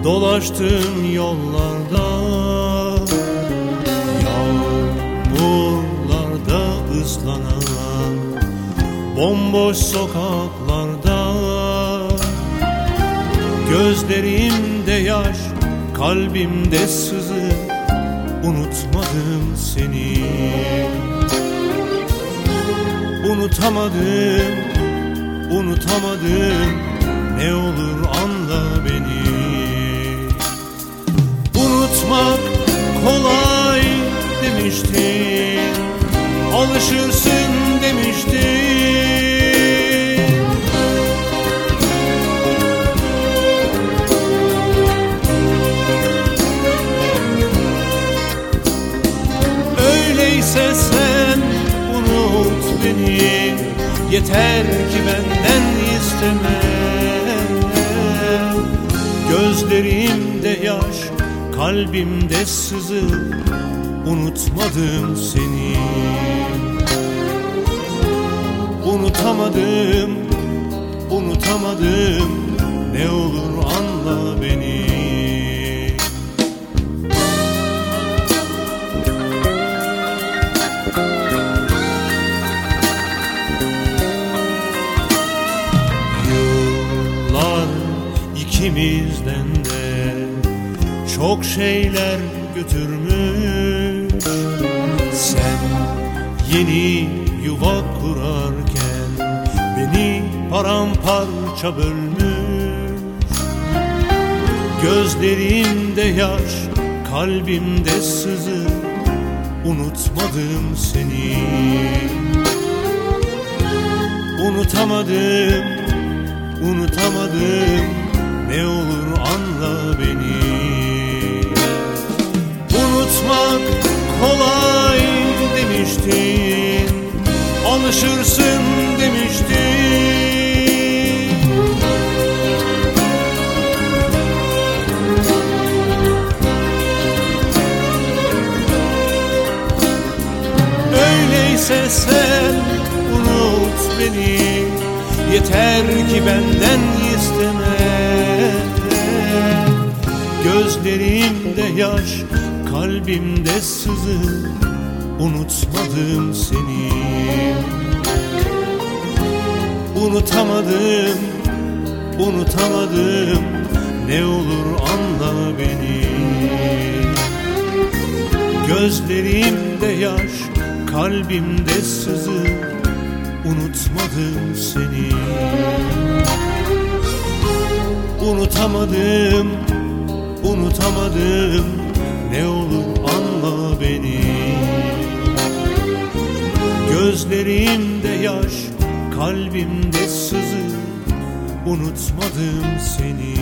Dolaştığım yollarda, yağmurlarda ıslanan bomboş sokaklarda, gözlerimde yaş, kalbimde sızı, unutmadım seni. Unutamadım, unutamadım, ne olur anla beni. Unutmak kolay demiştin, alışırsın demiştin. Öyleyse sen unut beni, yeter ki benden isteme. Gözlerimde yaş, kalbimde sızı, unutmadım seni. Unutamadım, unutamadım, ne olur anla beni. Yıllar ikimizden de çok şeyler götürmüş. Sen yeni yuva kurarken beni paramparça bölmüş. Gözlerimde yaş, kalbimde sızı, unutmadım seni. Unutamadım, unutamadım, ne olur anla beni. Unutmak kolay demiştin, alışırsın demiştin. Öyleyse sen unut beni, yeter ki benden isteme. Gözlerimde yaş, kalbimde sızı, unutmadım seni. Unutamadım, unutamadım, ne olur anla beni. Gözlerimde yaş, kalbimde sızı, unutmadım seni. Unutamadım, unutamadım, ne olur anla beni. Gözlerimde yaş, kalbimde sızı, unutmadım seni.